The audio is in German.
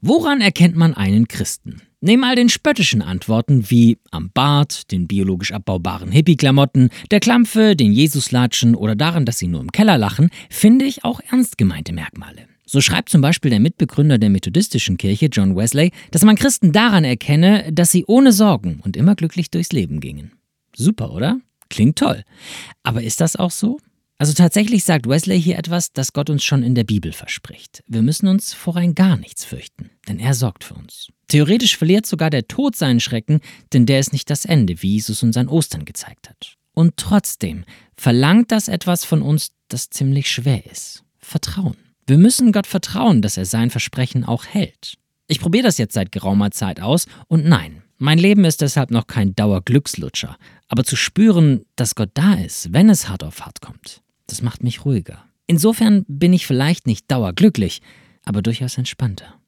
Woran erkennt man einen Christen? Neben all den spöttischen Antworten wie am Bart, den biologisch abbaubaren Hippie-Klamotten, der Klampfe, den Jesuslatschen oder daran, dass sie nur im Keller lachen, finde ich auch ernst gemeinte Merkmale. So schreibt zum Beispiel der Mitbegründer der methodistischen Kirche, John Wesley, dass man Christen daran erkenne, dass sie ohne Sorgen und immer glücklich durchs Leben gingen. Super, oder? Klingt toll. Aber ist das auch so? Also tatsächlich sagt Wesley hier etwas, das Gott uns schon in der Bibel verspricht. Wir müssen uns vor rein gar nichts fürchten, denn er sorgt für uns. Theoretisch verliert sogar der Tod seinen Schrecken, denn der ist nicht das Ende, wie Jesus uns an Ostern gezeigt hat. Und trotzdem verlangt das etwas von uns, das ziemlich schwer ist. Vertrauen. Wir müssen Gott vertrauen, dass er sein Versprechen auch hält. Ich probiere das jetzt seit geraumer Zeit aus und nein, mein Leben ist deshalb noch kein Dauerglückslutscher. Aber zu spüren, dass Gott da ist, wenn es hart auf hart kommt, das macht mich ruhiger. Insofern bin ich vielleicht nicht dauerglücklich, aber durchaus entspannter.